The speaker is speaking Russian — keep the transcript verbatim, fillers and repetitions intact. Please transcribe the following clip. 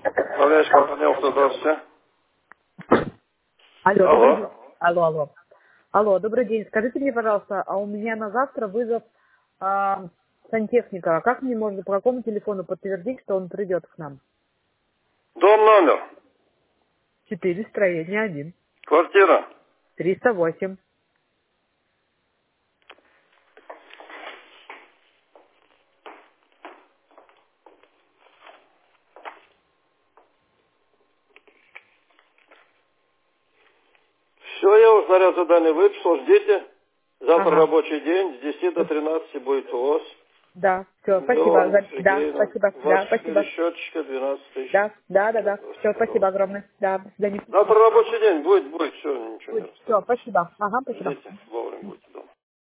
Управляющая компания «Авто», здравствуйте. Алло, добрый день. Алло. Алло, алло. Алло, добрый день. Скажите мне, пожалуйста, а у меня на завтра вызов а, сантехника. Как мне можно по какому телефону подтвердить, что он придет к нам? Дом номер. Четыре, строение один. Квартира. Триста восемь. Все, я уж наряд задание выписал, ждите. Завтра Ага. рабочий день, с десяти до тринадцати будет у вас. Да, все, спасибо. Миллион, За- Да, Сергеевна. спасибо. Ваш Да, спасибо. пересчетчика двенадцать тысяч. Да, да, да, да. Готовьте, Все, спасибо пожалуйста. огромное. Да, до свидания. Завтра рабочий день будет, будет, все, ничего не Все, расстраивайтесь. спасибо. Ага, спасибо. Ждите, вовремя будет.